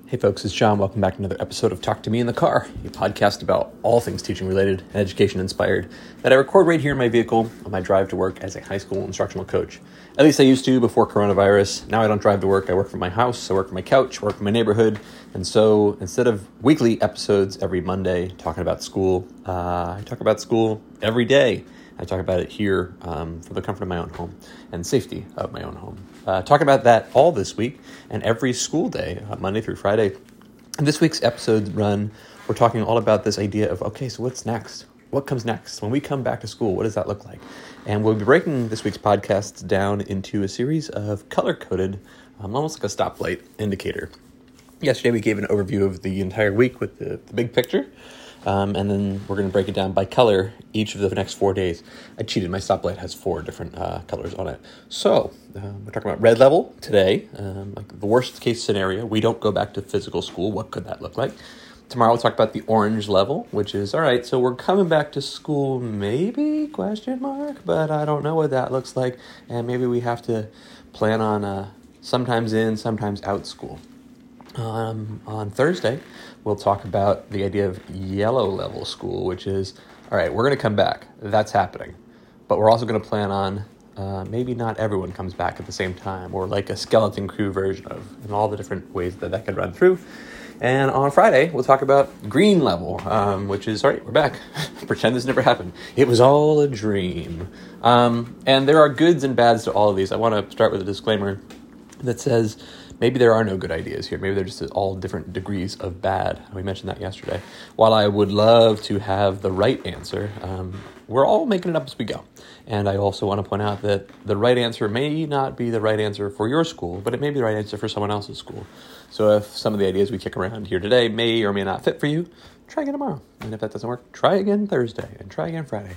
Hey folks, it's John. Welcome back to another episode of Talk to Me in the Car, a podcast about all things teaching related and education inspired that I record right here in my vehicle on my drive to work as a high school instructional coach. At least I used to before coronavirus. Now I don't drive to work. I work from my house, I work from my couch, I work from my neighborhood. And so instead of weekly episodes every Monday talking about school, I talk about school every day. I talk about it here from the comfort of my own home and safety of my own home. Talk about that all this week and every school day, Monday through Friday. In this week's episode run, we're talking all about this idea of, okay, so what's next? What comes next? When we come back to school, what does that look like? And we'll be breaking this week's podcast down into a series of color-coded, almost like a stoplight indicator. Yesterday we gave an overview of the entire week with the big picture. And then we're going to break it down by color each of the next 4 days. I cheated. My stoplight has 4 different colors on it. So we're talking about red level today, like the worst case scenario. We don't go back to physical school. What could that look like? Tomorrow we'll talk about the orange level, which is, all right, so we're coming back to school maybe, but I don't know what that looks like. And maybe we have to plan on sometimes in, sometimes out school. On Thursday, we'll talk about the idea of yellow level school, which is, all right, we're going to come back. That's happening. But we're also going to plan on maybe not everyone comes back at the same time, or like a skeleton crew version of, and all the different ways that could run through. And on Friday, we'll talk about green level, which is, all right, we're back. Pretend this never happened. It was all a dream. And there are goods and bads to all of these. I want to start with a disclaimer that says, maybe there are no good ideas here. Maybe they're just all different degrees of bad. We mentioned that yesterday. While I would love to have the right answer, we're all making it up as we go. And I also want to point out that the right answer may not be the right answer for your school, but it may be the right answer for someone else's school. So if some of the ideas we kick around here today may or may not fit for you, try again tomorrow. And if that doesn't work, try again Thursday and try again Friday.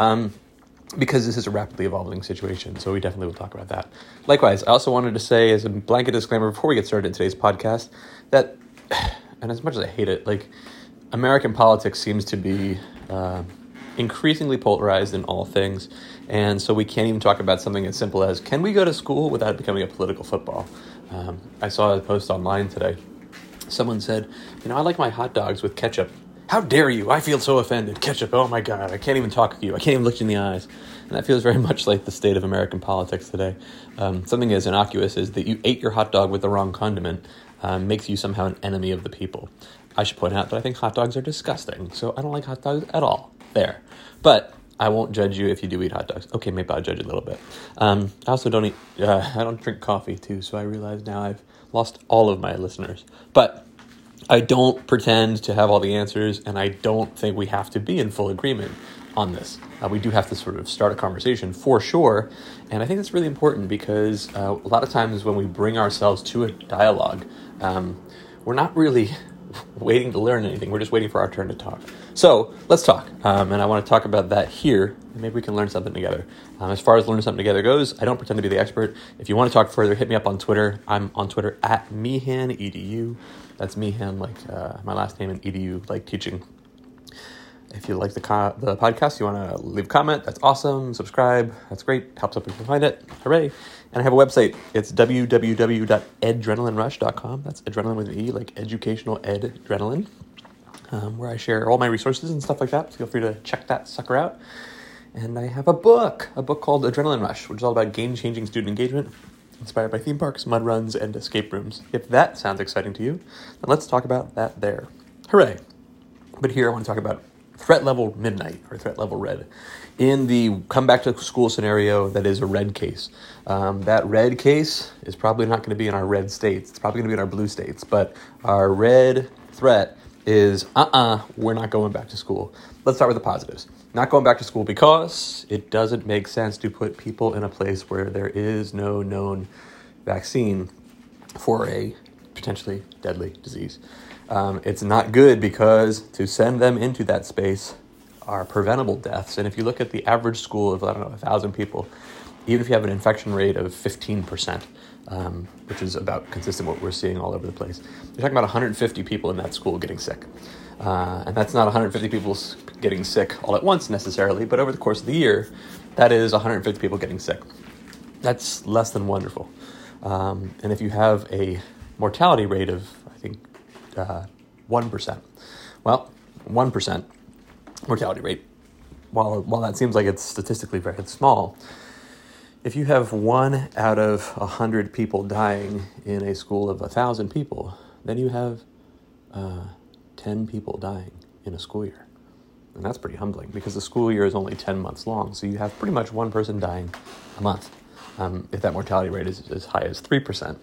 Because this is a rapidly evolving situation, so we definitely will talk about that. Likewise, I also wanted to say as a blanket disclaimer before we get started in today's podcast that, and as much as I hate it, like American politics seems to be increasingly polarized in all things, and so we can't even talk about something as simple as, can we go to school without it becoming a political football? I saw a post online today. Someone said, I like my hot dogs with ketchup. How dare you? I feel so offended. Ketchup, oh my God, I can't even talk with you. I can't even look you in the eyes. And that feels very much like the state of American politics today. Something as innocuous as that you ate your hot dog with the wrong condiment makes you somehow an enemy of the people. I should point out that I think hot dogs are disgusting, so I don't like hot dogs at all. There. But I won't judge you if you do eat hot dogs. Okay, maybe I'll judge you a little bit. I also don't I don't drink coffee too, so I realize now I've lost all of my listeners. But I don't pretend to have all the answers, and I don't think we have to be in full agreement on this. We do have to sort of start a conversation for sure, and I think that's really important because a lot of times when we bring ourselves to a dialogue, we're not really waiting to learn anything. We're just waiting for our turn to talk. So let's talk, and I want to talk about that here, and maybe we can learn something together. As far as learning something together goes, I don't pretend to be the expert. If you want to talk further, hit me up on Twitter. I'm on Twitter at MeehanEDU. That's Meehan, like my last name, and edu, like teaching. If you like the podcast, you want to leave a comment, that's awesome. Subscribe, that's great. Helps up if you find it. Hooray. And I have a website. It's www.edrenalinerush.com. That's adrenaline with an E, like educational edrenaline, where I share all my resources and stuff like that. Feel free to check that sucker out. And I have a book called Adrenaline Rush, which is all about game-changing student engagement, inspired by theme parks, mud runs, and escape rooms. If that sounds exciting to you, then let's talk about that there. Hooray. But here I want to talk about threat level midnight, or threat level red. In the come back to school scenario, that is a red case. That red case is probably not going to be in our red states. It's probably going to be in our blue states. But our red threat is, we're not going back to school. Let's start with the positives. Not going back to school because it doesn't make sense to put people in a place where there is no known vaccine for a potentially deadly disease. It's not good because to send them into that space are preventable deaths. And if you look at the average school of, 1,000 people, even if you have an infection rate of 15%, which is about consistent with what we're seeing all over the place, you're talking about 150 people in that school getting sick. And that's not 150 people getting sick all at once necessarily, but over the course of the year, that is 150 people getting sick. That's less than wonderful. And if you have a mortality rate of, I think, 1%. Well, 1% mortality rate, while that seems like it's statistically very small, if you have 1 out of 100 people dying in a school of 1,000 people, then you have 10 people dying in a school year. And that's pretty humbling because the school year is only 10 months long. So you have pretty much one person dying a month. If that mortality rate is as high as 3%,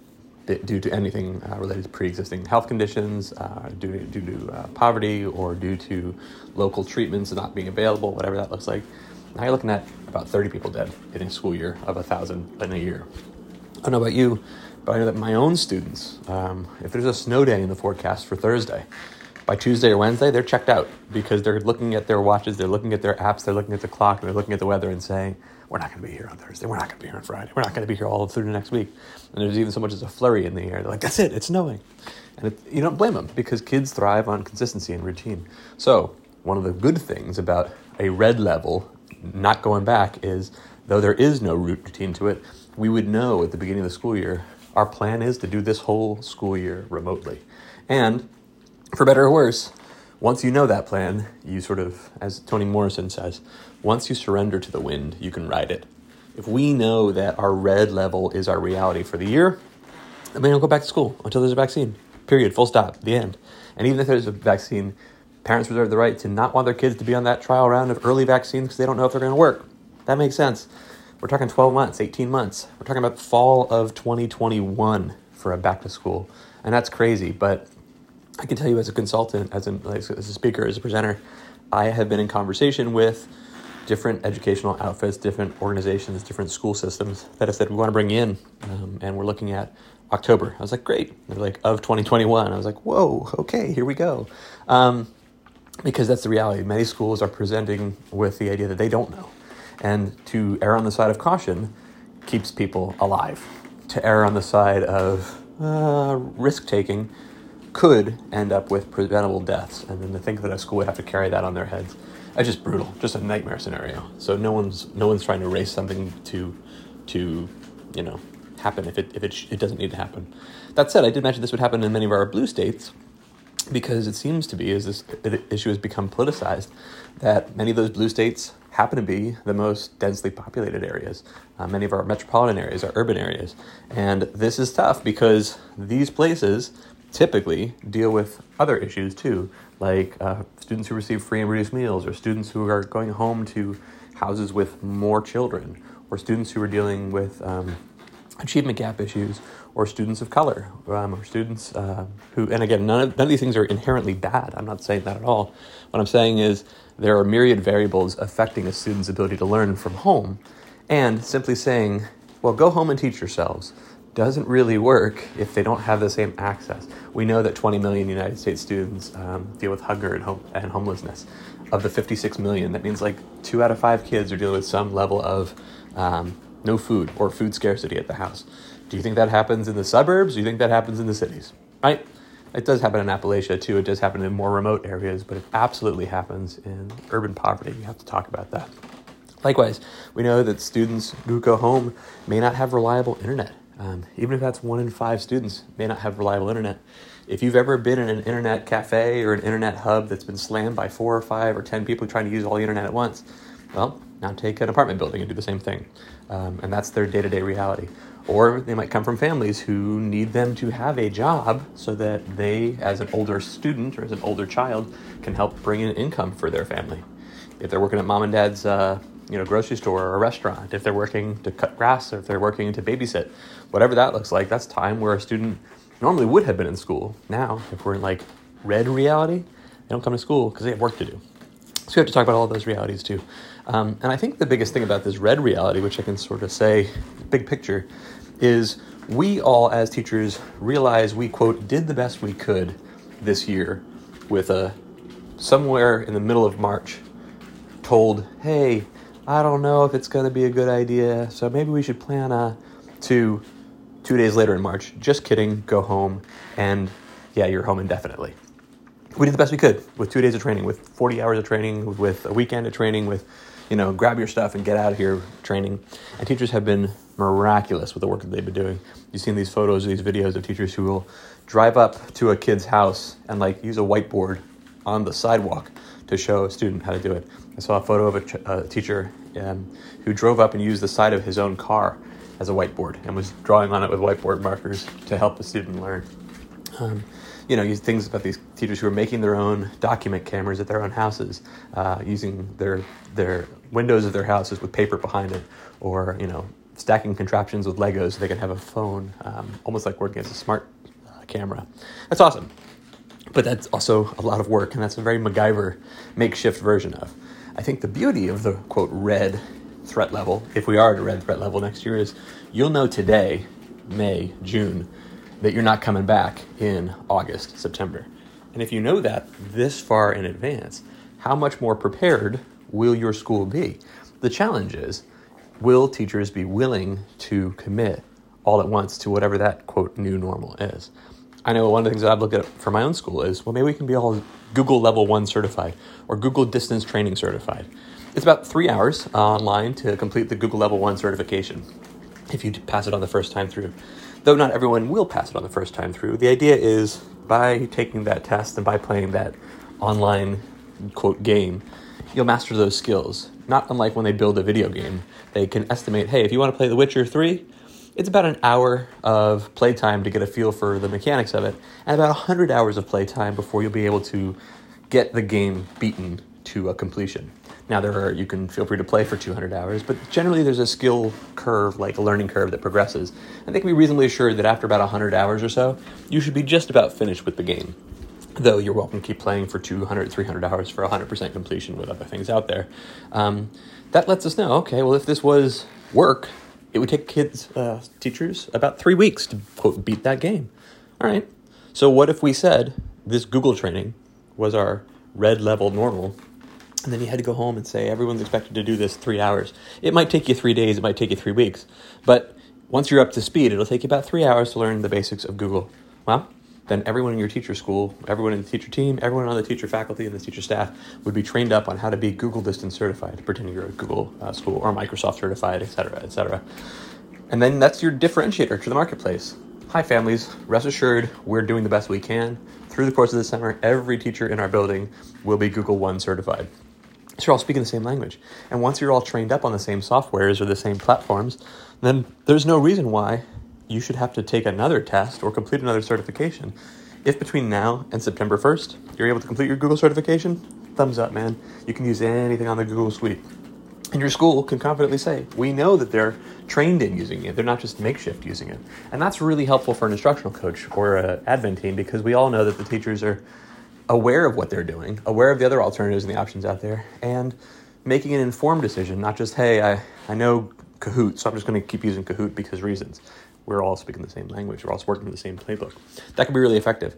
due to anything related to pre-existing health conditions, due to poverty, or due to local treatments not being available, whatever that looks like, now you're looking at about 30 people dead in a school year of 1,000 in a year. I don't know about you, but I know that my own students, if there's a snow day in the forecast for Thursday, by Tuesday or Wednesday, they're checked out because they're looking at their watches, they're looking at their apps, they're looking at the clock, and they're looking at the weather and saying, we're not going to be here on Thursday, we're not going to be here on Friday, we're not going to be here all through the next week. And there's even so much as a flurry in the air. They're like, that's it, it's snowing. And you don't blame them because kids thrive on consistency and routine. So one of the good things about a red level not going back is, though there is no routine to it, we would know at the beginning of the school year, our plan is to do this whole school year remotely. And for better or worse, once you know that plan, you sort of, as Toni Morrison says, once you surrender to the wind, you can ride it. If we know that our red level is our reality for the year, then we don't go back to school until there's a vaccine. Period. Full stop. The end. And even if there's a vaccine, parents reserve the right to not want their kids to be on that trial round of early vaccines because they don't know if they're going to work. That makes sense. We're talking 12 months, 18 months. We're talking about the fall of 2021 for a back to school. And that's crazy. But I can tell you as a consultant, as a speaker, as a presenter, I have been in conversation with different educational outfits, different organizations, different school systems that have said, we want to bring you in. And we're looking at October. I was like, great. They're like, of 2021. I was like, whoa, okay, here we go. Because that's the reality. Many schools are presenting with the idea that they don't know. And to err on the side of caution keeps people alive. To err on the side of risk-taking could end up with preventable deaths. And then to think that a school would have to carry that on their heads, it's just brutal, just a nightmare scenario. So no one's trying to race something to happen if it doesn't need to happen. That said, I did mention this would happen in many of our blue states, because it seems to be, as this issue has become politicized, that many of those blue states happen to be the most densely populated areas. Many of our metropolitan areas are urban areas. And this is tough because these places typically deal with other issues too, like students who receive free and reduced meals, or students who are going home to houses with more children, or students who are dealing with achievement gap issues, or students of color, or students who, and again, none of these things are inherently bad. I'm not saying that at all. What I'm saying is there are myriad variables affecting a student's ability to learn from home, and simply saying, well, go home and teach yourselves, doesn't really work if they don't have the same access. We know that 20 million United States students deal with hunger and homelessness. Of the 56 million, that means like 2 out of 5 kids are dealing with some level of no food or food scarcity at the house. Do you think that happens in the suburbs? Do you think that happens in the cities? Right? It does happen in Appalachia too. It does happen in more remote areas, but it absolutely happens in urban poverty. We have to talk about that. Likewise, we know that students who go home may not have reliable internet. Even if that's 1 in 5 students may not have reliable internet. If you've ever been in an internet cafe or an internet hub that's been slammed by 4 or 5 or 10 people trying to use all the internet at once, well, now take an apartment building and do the same thing. And that's their day-to-day reality. Or they might come from families who need them to have a job so that they, as an older student or as an older child, can help bring in income for their family. If they're working at mom and dad's grocery store or a restaurant, if they're working to cut grass, or if they're working to babysit, whatever that looks like, that's time where a student normally would have been in school. Now, if we're in like red reality, they don't come to school because they have work to do. So we have to talk about all of those realities too. And I think the biggest thing about this red reality, which I can sort of say, big picture, is we all as teachers realize we, quote, did the best we could this year with somewhere in the middle of March told, hey, I don't know if it's going to be a good idea, so maybe we should plan to 2 days later in March. Just kidding, go home, and yeah, you're home indefinitely. We did the best we could with 2 days of training, with 40 hours of training, with a weekend of training, with grab your stuff and get out of here training. And teachers have been miraculous with the work that they've been doing. You've seen these photos, these videos of teachers who will drive up to a kid's house and use a whiteboard on the sidewalk to show a student how to do it. I saw a photo of a teacher who drove up and used the side of his own car as a whiteboard and was drawing on it with whiteboard markers to help the student learn. Use things about these teachers who are making their own document cameras at their own houses, using their windows of their houses with paper behind it, or, stacking contraptions with Legos so they can have a phone, almost like working as a smart camera. That's awesome. But that's also a lot of work, and that's a very MacGyver makeshift version of. I think the beauty of the, quote, red threat level, if we are at a red threat level next year, is you'll know today, May, June, that you're not coming back in August, September. And if you know that this far in advance, how much more prepared will your school be? The challenge is, will teachers be willing to commit all at once to whatever that, quote, new normal is? I know one of the things that I've looked at for my own school is, maybe we can be all Google Level 1 certified or Google Distance Training certified. It's about 3 hours online to complete the Google Level 1 certification if you pass it on the first time through. Though not everyone will pass it on the first time through. The idea is by taking that test and by playing that online, quote, game, you'll master those skills. Not unlike when they build a video game. They can estimate, hey, if you want to play The Witcher 3, it's about an hour of playtime to get a feel for the mechanics of it, and about 100 hours of playtime before you'll be able to get the game beaten to a completion. Now, you can feel free to play for 200 hours, but generally there's a skill curve, like a learning curve that progresses. And they can be reasonably assured that after about 100 hours or so, you should be just about finished with the game. Though you're welcome to keep playing for 200, 300 hours for 100% completion with other things out there. That lets us know, okay, well, if this was work, it would take teachers, about 3 weeks to, quote, beat that game. All right. So what if we said this Google training was our red level normal, and then you had to go home and say, everyone's expected to do this 3 hours. It might take you 3 days. It might take you 3 weeks. But once you're up to speed, it'll take you about 3 hours to learn the basics of Google. Well, then everyone in your teacher school, everyone in the teacher team, everyone on the teacher faculty and the teacher staff would be trained up on how to be Google Distance certified, pretending you're a Google school, or Microsoft certified, et cetera, et cetera. And then that's your differentiator to the marketplace. Hi, families. Rest assured, we're doing the best we can. Through the course of the summer, every teacher in our building will be Google One certified. So you're all speaking the same language. And once you're all trained up on the same softwares or the same platforms, then there's no reason why you should have to take another test or complete another certification. If between now and September 1st, you're able to complete your Google certification, thumbs up, man. You can use anything on the Google Suite. And your school can confidently say, we know that they're trained in using it. They're not just makeshift using it. And that's really helpful for an instructional coach or an admin team, because we all know that the teachers are aware of what they're doing, aware of the other alternatives and the options out there, and making an informed decision, not just, hey, I know Kahoot, so I'm just going to keep using Kahoot because reasons. We're all speaking the same language. We're all working in the same playbook. That can be really effective.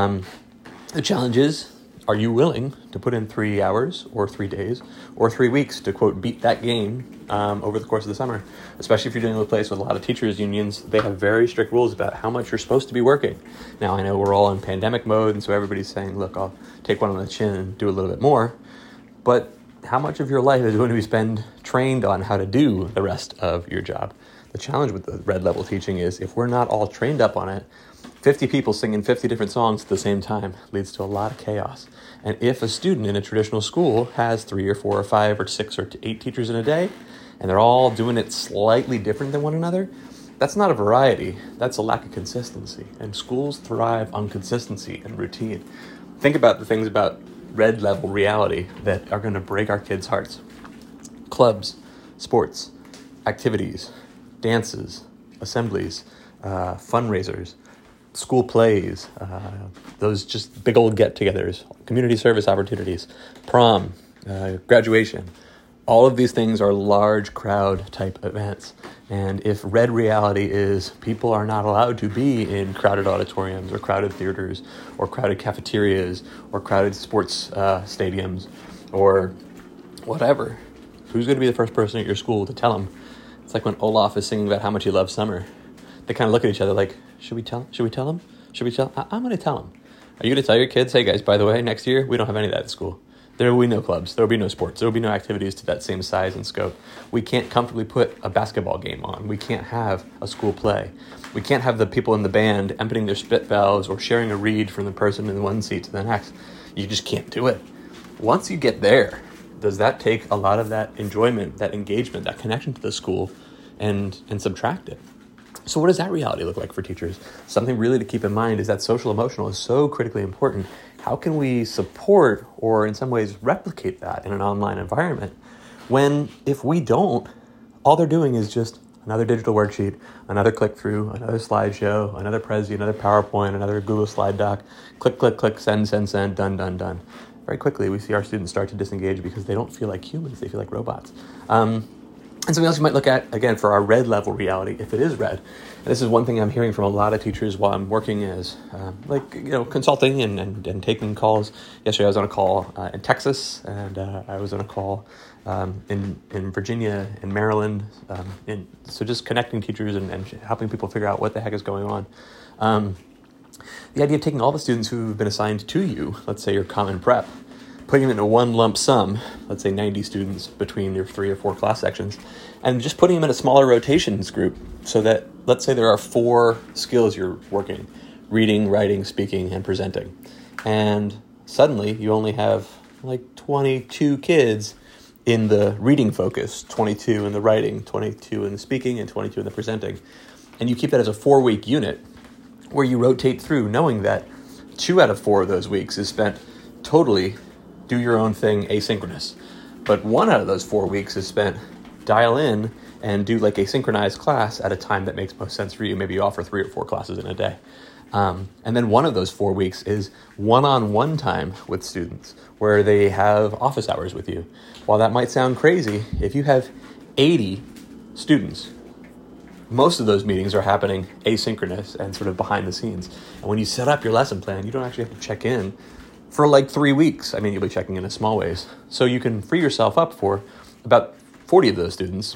The challenge is, are you willing to put in 3 hours or 3 days or 3 weeks to, quote, beat that game over the course of the summer? Especially if you're dealing with a place with a lot of teachers unions, they have very strict rules about how much you're supposed to be working. Now, I know we're all in pandemic mode, and so everybody's saying, look, I'll take one on the chin and do a little bit more. But how much of your life is going to be spent trained on how to do the rest of your job? The challenge with the red level teaching is, if we're not all trained up on it, 50 people singing 50 different songs at the same time leads to a lot of chaos. And if a student in a traditional school has 3 or 4 or 5 or 6 or 8 teachers in a day, and they're all doing it slightly different than one another, that's not a variety. That's a lack of consistency. And schools thrive on consistency and routine. Think about the things about red level reality that are going to break our kids' hearts. Clubs, sports, activities, dances, assemblies, fundraisers, school plays, those just big old get-togethers, community service opportunities, prom, graduation. All of these things are large crowd type events. And if red reality is people are not allowed to be in crowded auditoriums or crowded theaters or crowded cafeterias or crowded sports stadiums or whatever, who's going to be the first person at your school to tell them? It's like when Olaf is singing about how much he loves summer. They kind of look at each other like, should we tell him? I'm going to tell him. Are you going to tell your kids, hey guys, by the way, next year, we don't have any of that at school. There will be no clubs. There will be no sports. There will be no activities to that same size and scope. We can't comfortably put a basketball game on. We can't have a school play. We can't have the people in the band emptying their spit valves or sharing a reed from the person in one seat to the next. You just can't do it. Once you get there, does that take a lot of that enjoyment, that engagement, that connection to the school and subtract it? So what does that reality look like for teachers? Something really to keep in mind is that social emotional is so critically important. How can we support or in some ways replicate that in an online environment when if we don't, all they're doing is just another digital worksheet, another click through, another slideshow, another Prezi, another PowerPoint, another Google slide doc, click, click, click, send, done, done, done. Very quickly, we see our students start to disengage because they don't feel like humans, they feel like robots. And something else you might look at, again, for our red level reality, if it is red. And this is one thing I'm hearing from a lot of teachers while I'm working as, consulting and taking calls. Yesterday I was on a call in Texas, and I was on a call in Virginia, in Maryland. So just connecting teachers and helping people figure out what the heck is going on. The idea of taking all the students who've been assigned to you, let's say your common prep, putting them into one lump sum, let's say 90 students between your 3 or 4 class sections, and just putting them in a smaller rotations group so that, let's say there are 4 skills you're working: reading, writing, speaking, and presenting. And suddenly you only have like 22 kids in the reading focus, 22 in the writing, 22 in the speaking, and 22 in the presenting. And you keep that as a 4-week unit where you rotate through, knowing that 2 out of 4 of those weeks is spent totally do your own thing asynchronous. But 1 out of those 4 weeks is spent dial in and do like a synchronized class at a time that makes most sense for you. Maybe you offer 3 or 4 classes in a day. And then 1 of those 4 weeks is one-on-one time with students where they have office hours with you. While that might sound crazy, if you have 80 students, most of those meetings are happening asynchronous and sort of behind the scenes. And when you set up your lesson plan, you don't actually have to check in for like 3 weeks. I mean, you'll be checking in small ways. So you can free yourself up for about 40 of those students,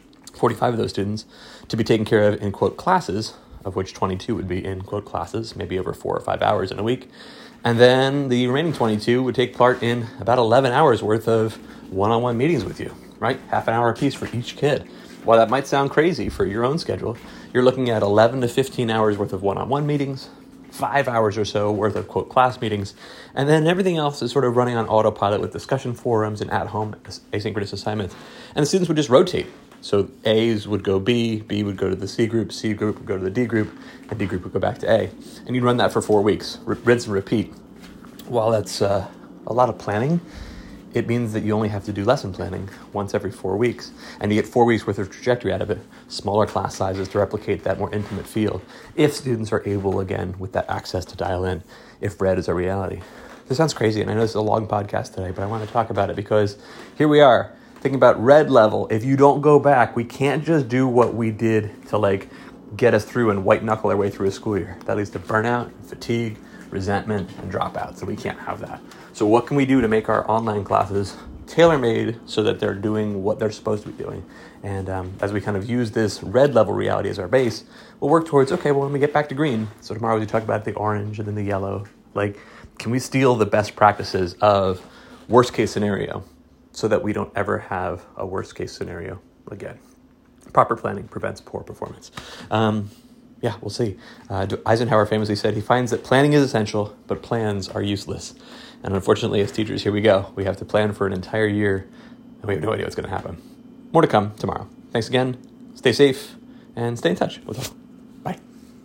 45 of those students, to be taken care of in, quote, classes, of which 22 would be in, quote, classes, maybe over 4 or 5 hours in a week. And then the remaining 22 would take part in about 11 hours worth of one-on-one meetings with you, right? Half an hour apiece for each kid. While that might sound crazy for your own schedule, you're looking at 11 to 15 hours worth of one-on-one meetings, 5 hours or so worth of, quote, class meetings, and then everything else is sort of running on autopilot with discussion forums and at-home asynchronous assignments. And the students would just rotate. So A's would go B would go to the C group would go to the D group, and D group would go back to A. And you'd run that for 4 weeks, rinse and repeat. While that's a lot of planning, it means that you only have to do lesson planning once every 4 weeks. And you get 4 weeks worth of trajectory out of it, smaller class sizes to replicate that more intimate feel, if students are able, again, with that access to dial in, if red is a reality. This sounds crazy, and I know this is a long podcast today, but I want to talk about it because here we are, thinking about red level. If you don't go back, we can't just do what we did to get us through and white knuckle our way through a school year. That leads to burnout, fatigue, resentment, and dropout. So we can't have that. So what can we do to make our online classes tailor-made so that they're doing what they're supposed to be doing? And as we kind of use this red level reality as our base, we'll work towards, okay, well, when we get back to green, so tomorrow we talk about the orange and then the yellow, can we steal the best practices of worst case scenario so that we don't ever have a worst case scenario again? Proper planning prevents poor performance. We'll see. Eisenhower famously said he finds that planning is essential, but plans are useless. And unfortunately, as teachers, here we go. We have to plan for an entire year, and we have no idea what's going to happen. More to come tomorrow. Thanks again. Stay safe, and stay in touch. We'll talk.